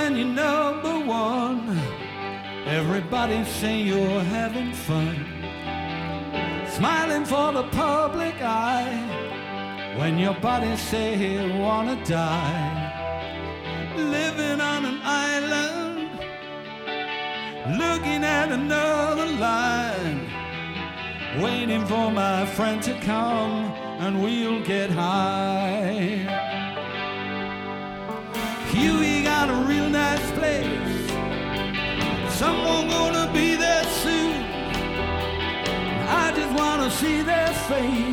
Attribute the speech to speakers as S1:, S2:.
S1: when you're number one. Everybody say you're having fun, smiling for the public eye, when your body say you wanna die. Living on an island, looking at another line, waiting for my friend to come and we'll get high. Huey got a real nice place, someone gonna be there soon. I just wanna see their face